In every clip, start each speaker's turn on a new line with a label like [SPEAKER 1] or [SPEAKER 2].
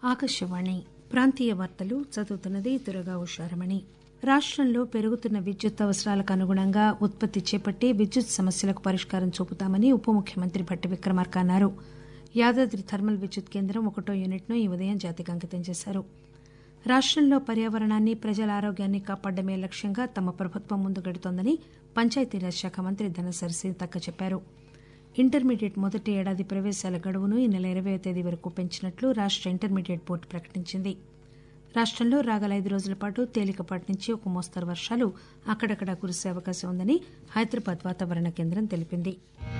[SPEAKER 1] ఆకాశవాణి ప్రాంతీయ వార్తలు చదువుతున్నది దుర్గా ఉషారమణి. రాష్టంలో పెరుగుతున్న విద్యుత్ అవసరాలకు అనుగుణంగా ఉత్పత్తి చేపట్టి విద్యుత్ సమస్యలకు పరిష్కారం చూపుతామని ఉప ముఖ్యమంత్రి భట్టి విక్రమార్క అన్నారు. యాదాద్రి థర్మల్ విద్యుత్ కేంద్రం 1వ యూనిట్ను ఈ ఉదయం జాతికి అంకితం చేశారు. రాష్టంలో పర్యావరణాన్ని ప్రజల ఆరోగ్యాన్ని కాపాడమే లక్ష్యంగా తమ ప్రభుత్వం ముందుకెడుతోందని పంచాయతీరాజ్ శాఖ మంత్రి ధనసరి సీతక్క చెప్పారు. ఇంటర్మీడియట్ మొదటి ఏడాది ప్రవేశాల గడువును ఈ నెల 20వ తేదీ వరకు పెంచినట్లు రాష్ట ఇంటర్మీడియట్ బోర్డు ప్రకటించింది. రాష్టంలో రాగల 5 రోజుల పాటు తేలికపాటి నుంచి ఒక మోస్తరు వర్షాలు అక్కడక్కడా కురిసే అవకాశం ఉందని హైదరాబాద్ వాతావరణ కేంద్రం తెలిపింది.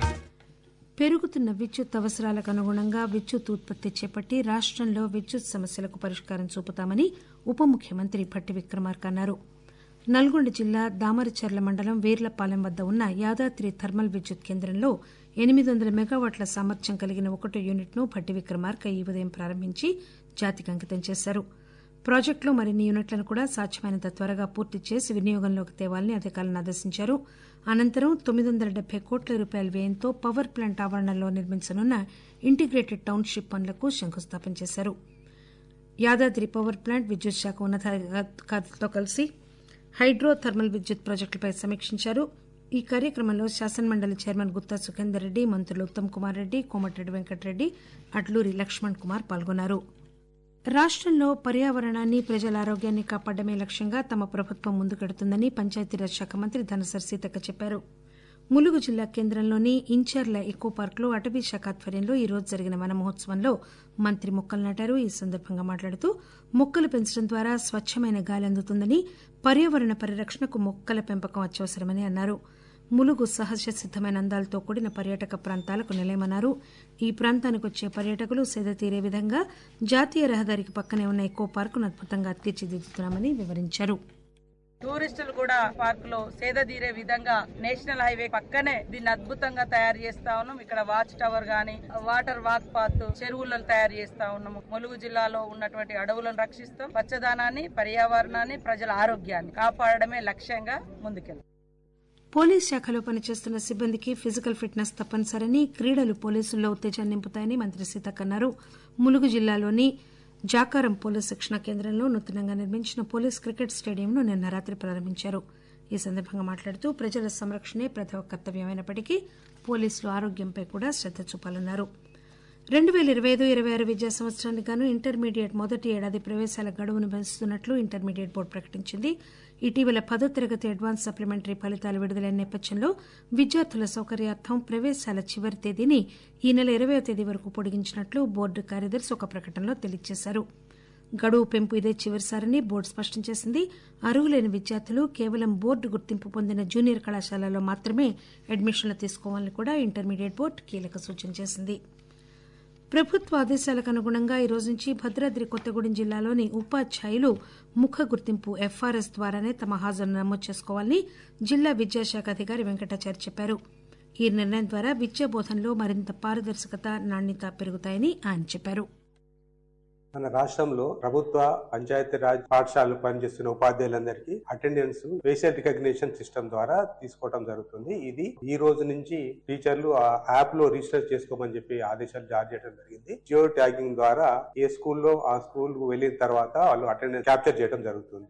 [SPEAKER 1] పెరుగుతున్న విద్యుత్ అవసరాలకు అనుగుణంగా విద్యుత్ ఉత్పత్తి చేపట్టి రాష్టంలో విద్యుత్ సమస్యలకు పరిష్కారం చూపుతామని ఉప ముఖ్యమంత్రి భట్టి విక్రమార్క అన్నారు. నల్గొండ జిల్లా దామరచర్ల మండలం వీర్లపాలెం వద్ద ఉన్న యాదాద్రి థర్మల్ విద్యుత్ కేంద్రంలో 800 మెగావాట్ల సామర్థ్యం కలిగిన 1వ యూనిట్ను భట్టి విక్రమార్క ఈ ఉదయం ప్రారంభించి జాతికి అంకితం చేశారు. ప్రాజెక్టులో మరిన్ని యూనిట్లను కూడా సాధ్యమైనంత త్వరగా పూర్తి చేసి వినియోగంలోకి తేవాలని అధికారులను ఆదేశించారు. అనంతరం 970 కోట్ల రూపాయల వ్యయంతో పవర్ ప్లాంట్ ఆవరణలో నిర్మించనున్న ఇంటిగ్రేటెడ్ టౌన్షిప్ పనులకు శంకుస్థాపన చేశారు. యాదాద్రి పవర్ ప్లాంట్ విద్యుత్ శాఖ ఉన్నతాధికారులతో కలిసి హైడ్రో థర్మల్ విద్యుత్ ప్రాజెక్టులపై సమీక్షించారు. ఈ కార్యక్రమంలో శాసనమండలి చైర్మన్ గుత్తా సుఖేందర్ రెడ్డి, మంత్రులు ఉత్తమ్ కుమార్ రెడ్డి, కోమటిరెడ్డి వెంకటరెడ్డి, అడ్లూరి లక్ష్మణ్ కుమార్ పాల్గొన్నారు. రాష్టంలో పర్యావరణాన్ని ప్రజల ఆరోగ్యాన్ని కాపాడమే లక్ష్యంగా తమ ప్రభుత్వం ముందుకెడుతుందని పంచాయతీరాజ్ శాఖ మంత్రి ధనసరి సీతక్క చెప్పారు. ములుగు జిల్లా కేంద్రంలోని ఇంచర్ల ఎకో పార్కులో అటవీ శాఖ ఆధ్వర్యంలో ఈ రోజు జరిగిన వన మహోత్సవంలో మంత్రి మొక్కలు నాటారు. ఈ సందర్భంగా మాట్లాడుతూ మొక్కలు పెంచడం ద్వారా స్వచ్చమైన గాలి అందుతుందని, పర్యావరణ పరిరక్షణకు మొక్కల పెంపకం అత్యవసరమని అన్నారు. ములుగు సహజ సిద్దమైన అందాలతో కూడిన పర్యాటక ప్రాంతాలకు నిలయమన్నారు. ఈ ప్రాంతానికి వచ్చే పర్యాటకులు సేద తీరే విధంగా జాతీయ రహదారికి పక్కనే ఉన్న ఎకో పార్కును అద్భుతంగా తీర్చిదిద్దుతున్నామని వివరించారు.
[SPEAKER 2] టూరిస్టులు కూడా పార్క్ లో సేద తీరే విధంగా నేషనల్ హైవే పక్కనే దీన్ని అద్భుతంగా తయారు చేస్తా ఉన్నాం. ఇక్కడ వాచ్ టవర్ గానీ, వాటర్ వాక్ పాత్, చెరువులను తయారు చేస్తా ఉన్నాము. ములుగు జిల్లాలో ఉన్నటువంటి అడవులను రక్షిస్తాం. పచ్చదనాన్ని, పర్యావరణాన్ని, ప్రజల ఆరోగ్యాన్ని కాపాడడమే లక్ష్యంగా ముందుకెళ్తాం.
[SPEAKER 1] పోలీస్ శాఖలో పనిచేస్తున్న సిబ్బందికి ఫిజికల్ ఫిట్నెస్ తప్పనిసరని, క్రీడలు పోలీసుల్లో ఉత్తేజాన్ని నింపుతాయని మంత్రి సీతక్క అన్నారు. ములుగు జిల్లాలోని జాకారం పోలీస్ శిక్షణ కేంద్రంలో నూతనంగా నిర్మించిన పోలీస్ క్రికెట్ స్టేడియంను నిన్న రాత్రి ప్రారంభించారు. ఈ సందర్భంగా మాట్లాడుతూ ప్రజల సంరక్షణే ప్రథమ కర్తవ్యమైనప్పటికీ పోలీసులు ఆరోగ్యంపై కూడా శ్రద్ద చూపాలన్నారు. 2025-26 విద్యా సంవత్సరానికి గాను ఇంటర్మీడియట్ మొదటి ఏడాది ప్రవేశాల గడువును పెంచుతున్నట్లు ఇంటర్మీడియట్ బోర్డు ప్రకటించింది. ఇటీవల 10వ తరగతి అడ్వాన్స్ సప్లిమెంటరీ ఫలితాలు విడుదలైన నేపథ్యంలో విద్యార్థుల సౌకర్యార్థం ప్రవేశాల చివరి తేదీని ఈ నెల 20వ తేదీ వరకు పొడిగించినట్లు బోర్డు కార్యదర్శి ఒక ప్రకటనలో తెలియజేశారు. గడువు పెంపు ఇదే చివరిసారని బోర్డు స్పష్టం చేసింది. అర్హులైన విద్యార్థులు కేవలం బోర్డు గుర్తింపు పొందిన జూనియర్ కళాశాలలో మాత్రమే అడ్మిషన్లు తీసుకోవాలని కూడా ఇంటర్మీడియట్ బోర్డు కీలక సూచన చేసింది. ప్రభుత్వ ఆదేశాలకు అనుగుణంగా ఈ రోజు నుంచి భద్రాద్రి కొత్తగూడెం జిల్లాలోని ఉపాధ్యాయులు ముఖ గుర్తింపు ఎఫ్ఆర్ఎస్ ద్వారానే తమ హాజరును నమోదు చేసుకోవాలని జిల్లా విద్యాశాఖ అధికారి వెంకటాచారి చెప్పారు. ఈ నిర్ణయం ద్వారా విద్యా బోధనలో మరింత పారదర్శకత, నాణ్యత పెరుగుతాయని ఆయన చెప్పారు.
[SPEAKER 3] మన రాష్ట్రంలో ప్రభుత్వ పంచాయతీరాజ్ పాఠశాలలో పనిచేస్తున్న ఉపాధ్యాయులందరికీ అటెండెన్స్ ఫేషియల్ రికగ్నిషన్ సిస్టమ్ ద్వారా తీసుకోవడం జరుగుతుంది. ఇది ఈ రోజు నుంచి టీచర్లు ఆ యాప్ లో రిజిస్టర్ చేసుకోమని చెప్పి ఆదేశాలు జారీ చేయడం జరిగింది. జియో ట్యాగింగ్ ద్వారా ఏ స్కూల్లో ఆ స్కూల్ కు వెళ్లిన తర్వాత వాళ్ళు అటెండెన్స్ క్యాప్చర్ చేయడం జరుగుతుంది.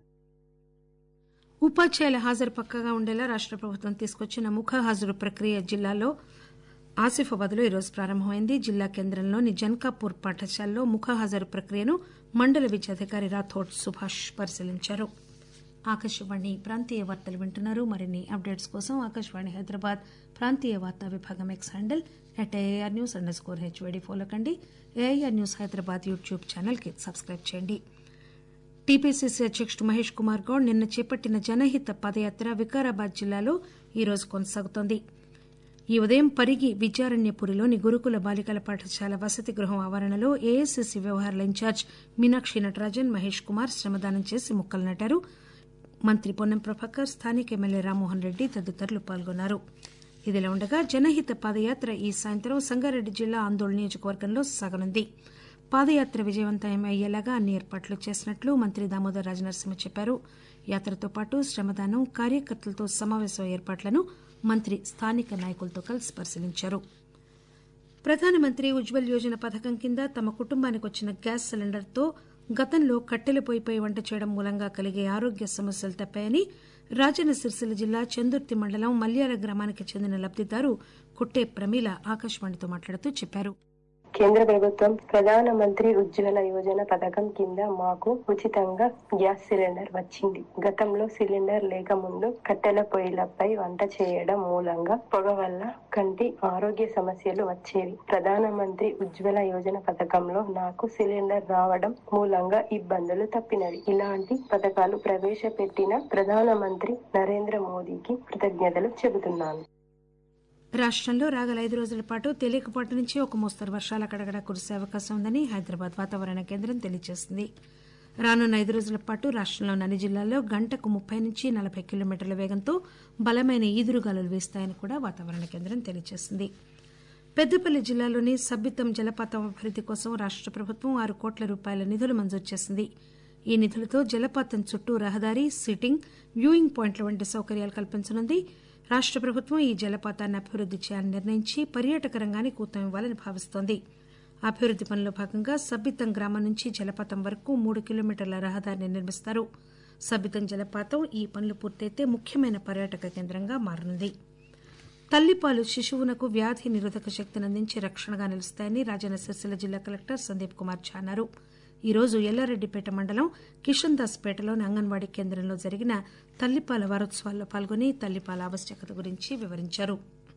[SPEAKER 1] ఉపాధ్యాయుల హాజరు పక్కాగా ఉండేలా రాష్ట్ర ప్రభుత్వం తీసుకొచ్చిన ముఖ హాజరు ప్రక్రియ జిల్లాలో ఆసిఫాబాద్ లో ఈరోజు ప్రారంభమైంది. జిల్లా కేంద్రంలోని జన్కాపూర్ పాఠశాలలో ముఖ హాజరు ప్రక్రియను మండల విద్యాధికారి రాథోడ్ సుభాష్ పరిశీలించారు. ఆకాశవాణి ప్రాంతీయ వార్తలు వింటున్నారు. మరిన్ని అప్డేట్స్ కోసం ఆకాశవాణి హైదరాబాద్ ప్రాంతీయ వార్తా విభాగం ఎక్స్ హ్యాండిల్ @AIRnews_HVD ఫాలో కండి. AIR news Hyderabad YouTube channel కి సబ్స్క్రైబ్ చేయండి. టీపీసీసీ అధ్యకుడు మహేష్ కుమార్ గౌడ్ నిన్న చేపట్టిన జనహిత పాదయాత్ర వికారాబాద్ జిల్లాలో ఈరోజు కొనసాగుతోంది. ఈ ఉదయం పరిగి విద్యారణ్యపురిలోని గురుకుల బాలికల పాఠశాల వసతి గృహం ఆవరణలో ఏఐసీసీ వ్యవహారాల ఇన్ఛార్జ్ మీనాక్షి నటరాజన్, మహేష్ కుమార్ శ్రమదానం చేసి మొక్కలు నాటారు. మంత్రి పొన్నం ప్రభాకర్, స్థానిక ఎమ్మెల్యే రామ్మోహన్ రెడ్డి తదితరులు పాల్గొన్నారు. ఇదిలా ఉండగా జనహిత పాదయాత్ర ఈ సాయంత్రం సంగారెడ్డి జిల్లా ఆందోళన నియోజకవర్గంలో సాగనుంది. పాదయాత్ర విజయవంతం అయ్యేలాగా అన్ని ఏర్పాట్లు చేసినట్లు మంత్రి దామోదర్ రాజనరసింహ చెప్పారు. యాత్రతో పాటు శ్రమదానం, కార్యకర్తలతో సమావేశం ఏర్పాట్లను మంత్రి స్థానిక నాయకులతో కలిసి పరిశీలించారు. ప్రధానమంత్రి ఉజ్వల్ యోజన పథకం కింద తమ కుటుంబానికి వచ్చిన గ్యాస్ సిలిండర్తో గతంలో కట్టెల పొయ్యిపై వంట చేయడం మూలంగా కలిగే ఆరోగ్య సమస్యలు తప్పాయని రాజన్న సిరిసిల్ల జిల్లా చందుర్తి మండలం మల్యాల గ్రామానికి చెందిన లబ్దిదారు కుట్టే ప్రమీల ఆకాశవాణితో మాట్లాడుతూ చెప్పారు.
[SPEAKER 4] కేంద్ర ప్రభుత్వం ప్రధానమంత్రి ఉజ్వల యోజన పథకం కింద మాకు ఉచితంగా గ్యాస్ సిలిండర్ వచ్చింది. గతంలో సిలిండర్ లేక ముందు కట్టెల పొయ్యిలపై వంట చేయడం మూలంగా పొగ వల్ల కంటి ఆరోగ్య సమస్యలు వచ్చేవి. ప్రధానమంత్రి ఉజ్వల యోజన పథకంలో నాకు సిలిండర్ రావడం మూలంగా ఇబ్బందులు తప్పినవి. ఇలాంటి పథకాలు ప్రవేశపెట్టిన ప్రధానమంత్రి నరేంద్ర మోదీకి కృతజ్ఞతలు చెబుతున్నాను.
[SPEAKER 1] రాష్టంలో రాగల 5 రోజుల పాటు తేలికపాటి నుంచి ఒక మోస్తరు వర్షాలు అక్కడక్కడ కురిసే అవకాశం ఉందని హైదరాబాద్ వాతావరణ కేంద్రం తెలియజేసింది. రానున్న 5 రోజుల పాటు రాష్టంలోని అన్ని జిల్లాల్లో గంటకు 30 నుంచి 40 కిలోమీటర్ల వేగంతో బలమైన ఈదురుగాలులు వీస్తాయని కూడా వాతావరణ కేంద్రం తెలియజేసింది. పెద్దపల్లి జిల్లాలోని సబ్బితం జలపాతం అభివృద్ది కోసం రాష్ట ప్రభుత్వం 6 కోట్ల రూపాయల నిధులు మంజూరు చేసింది. ఈ నిధులతో జలపాతం చుట్టూ రహదారి, సిట్టింగ్, వ్యూయింగ్ పాయింట్ల వంటి సౌకర్యాలు కల్పించనుంది. రాష్ట ప్రభుత్వం ఈ జలపాతాన్ని అభివృద్ది చేయాలని నిర్ణయించి పర్యాటక రంగానికి ఊతం ఇవ్వాలని భావిస్తోంది. అభివృద్ది పనుల్లో భాగంగా సబ్బితం గ్రామం నుంచి జలపాతం వరకు 3 కిలోమీటర్ల రహదారిని నిర్మిస్తారు. సబ్బితం జలపాతం ఈ పనులు పూర్తయితే ముఖ్యమైన పర్యాటక కేంద్రంగా మారనుంది. తల్లిపాలు శిశువునకు వ్యాధి నిరోధక శక్తిని అందించి రక్షణగా నిలుస్తాయని రాజన్న సిరిసిల్ల జిల్లా కలెక్టర్ సందీప్ కుమార్ ఝా అన్నారు. ఈ రోజు ఎల్లారెడ్డిపేట మండలం కిషన్ దాస్ పేటలోని అంగన్వాడీ కేంద్రంలో జరిగిన తల్లిపాల వారోత్సవాల్లో పాల్గొని తల్లిపాల ఆవశ్యకత గురించి వివరించారు.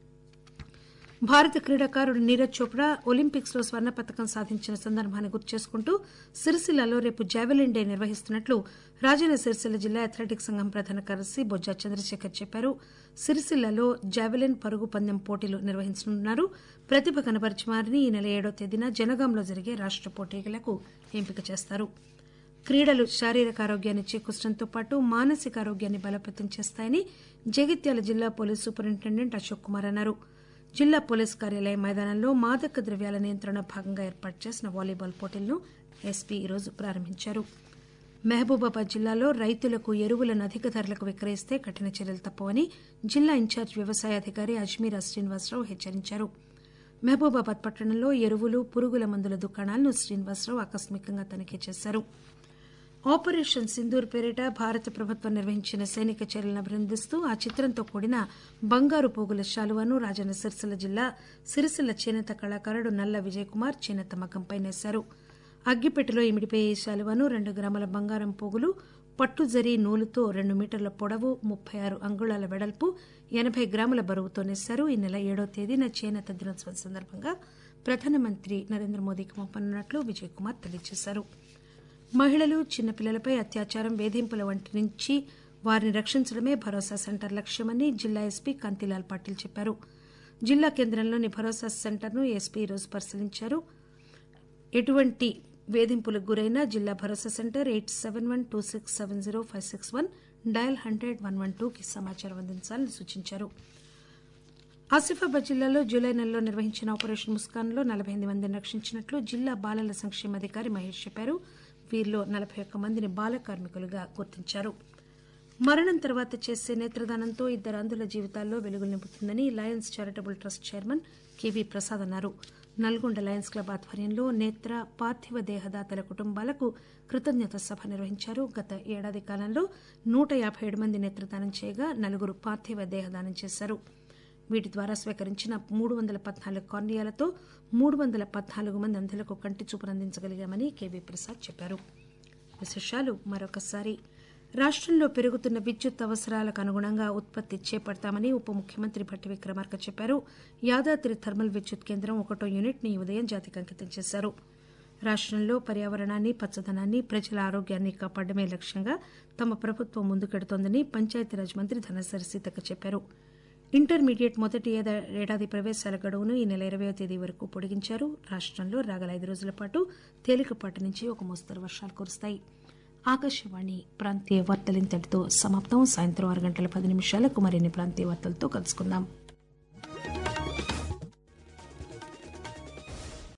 [SPEAKER 1] భారత క్రీడాకారుడు నీరజ్ చోప్రా ఒలింపిక్స్ లో స్వర్ణ పతకం సాధించిన సందర్భాన్ని గుర్తు చేసుకుంటూ సిరిసిల్లలో రేపు జావెలిన్ డే నిర్వహిస్తున్నట్లు రాజన్న సిరిసిల్ల జిల్లా అథ్లెటిక్స్ సంఘం ప్రధాన కార్యదర్శి బొజ్జా చంద్రశేఖర్ చెప్పారు. సిరిసిల్లలో జావెలిన్ పరుగు పందెం పోటీలు నిర్వహించనున్నారు. ప్రతిభ కనబరిచిన వారిని ఈ నెల 7వ తేదీన జనగాంలో జరిగే రాష్ట పోటీలకు ఎంపిక చేస్తారు. క్రీడలు శారీరక ఆరోగ్యాన్ని చేకూర్చడంతో పాటు మానసిక ఆరోగ్యాన్ని బలోపేతం చేస్తాయని జగిత్యాల జిల్లా పోలీసు సూపరింటెండెంట్ అశోక్ కుమార్ అన్నారు. జిల్లా పోలీసు కార్యాలయం మైదానంలో మాదక ద్రవ్యాల నియంత్రణ భాగంగా ఏర్పాటు చేసిన వాలీబాల్ పోటీలను ఎస్పీ ఈరోజు ప్రారంభించారు. మహబూబాబాద్ జిల్లాలో రైతులకు ఎరువులను అధిక ధరలకు విక్రయిస్తే కఠిన చర్యలు తప్పవని జిల్లా ఇన్ఛార్జ్ వ్యవసాయ అధికారి అజ్మీరా శ్రీనివాసరావు హెచ్చరించారు. మహబూబాబాద్ పట్టణంలో ఎరువులు, పురుగుల మందుల దుకాణాలను శ్రీనివాసరావు ఆకస్మికంగా తనిఖీ చేశారు. ఆపరేషన్ సింధూర్ పేరిట భారత ప్రభుత్వం నిర్వహించిన సైనిక చర్యలను అభినందిస్తూ ఆ చిత్రంతో కూడిన బంగారు పోగుల శాలువాను రాజన్న సిరిసిల్ల జిల్లా సిరిసిల్ల చేనేత కళాకారుడు నల్ల విజయ్ కుమార్ చేనేత మగ్గంపై నేశారు. అగ్గిపెట్టెలో ఇమిడిపోయే ఈ శాలువాను 2 గ్రాముల బంగారం పోగులు, పట్టు జరీ నూలుతో 2 మీటర్ల పొడవు, 36 అంగుళాల వెడల్పు, 80 గ్రాముల బరువుతో నేశారు. ఈ నెల 7వ తేదీన చేనేత దినోత్సవం సందర్భంగా ప్రధానమంత్రి నరేంద్ర మోదీకి పంపనున్నట్లు విజయ్ కుమార్ తెలియజేశారు. మహిళలు, చిన్నపిల్లలపై అత్యాచారం, వేధింపుల వంటి నుంచి వారిని రక్షించడమే భరోసా సెంటర్ లక్ష్యమని జిల్లా ఎస్పీ కాంతిలాల్ పాటిల్ చెప్పారు. జిల్లా కేంద్రంలోని భరోసా సెంటర్ను ఎస్పీ ఈరోజు పరిశీలించారు. ఎటువంటి వేధింపులకు గురైనా జిల్లా భరోసా సెంటర్ 8712670561 డయల్ 100-112కి సమాచారం అందించాలని సూచించారు. ఆసిఫాబాద్ జిల్లాలో జూలై నెలలో నిర్వహించిన ఆపరేషన్ ముస్కాన్లో 48 మందిని రక్షించినట్లు జిల్లా బాలల సంక్షేమాధికారి మహేష్ చెప్పారు. వీరిలో 41 మందిని బాల కార్మికులుగా గుర్తించారు. మరణం తర్వాత చేసే నేత్రదానంతో 2 అంధుల జీవితాల్లో వెలుగులు నింపుతుందని Lions charitable trust chairman KV Prasad అన్నారు. నల్గొండ లయన్స్ క్లబ్ ఆధ్వర్యంలో నేత్ర, పార్థివ దేహదాతల కుటుంబాలకు కృతజ్ఞత సభ నిర్వహించారు. గత ఏడాది కాలంలో 157 మంది నేత్రదానం చేయగా 4 పార్థివ దేహదానం చేశారు. వీటి ద్వారా స్వీకరించిన 314 కార్నియాలతో 314 మంది అంధులకు కంటి చూపును అందించగలిగామని కెవి ప్రసాద్ చెప్పారు. విశేషాలు మరొకసారి. రాష్టంలో పెరుగుతున్న విద్యుత్ అవసరాలకు అనుగుణంగా ఉత్పత్తి చేపడతామని ఉప ముఖ్యమంత్రి భట్టి విక్రమార్క చెప్పారు. యాదాద్రి థర్మల్ విద్యుత్ కేంద్రం 1వ యూనిట్ని ఈ ఉదయం జాతికి అంకితం చేశారు. రాష్టంలో పర్యావరణాన్ని, పచ్చదనాన్ని, ప్రజల ఆరోగ్యాన్ని కాపాడమే లక్ష్యంగా తమ ప్రభుత్వం ముందుకెడుతోందని పంచాయతీరాజ్ మంత్రి ధనసరి సీతక్క చెప్పారు. ఇంటర్మీడియట్ మొదటి ఏడాది ప్రవేశాల గడువును ఈ నెల 20వ తేదీ వరకు పొడిగించారు. రాష్టంలో రాగల 5 రోజుల పాటు తేలికపాటి నుంచి ఒక మోస్తరు వర్షాలు కురుస్తాయి. ఆకాశవాణి ప్రాంతీయ వార్తలు ఇంతటితో సమాప్తం. సాయంత్రం 6 గంటల 10 నిమిషాలకు మరిన్ని ప్రాంతీయ వార్తలతో కలుసుకుందాం.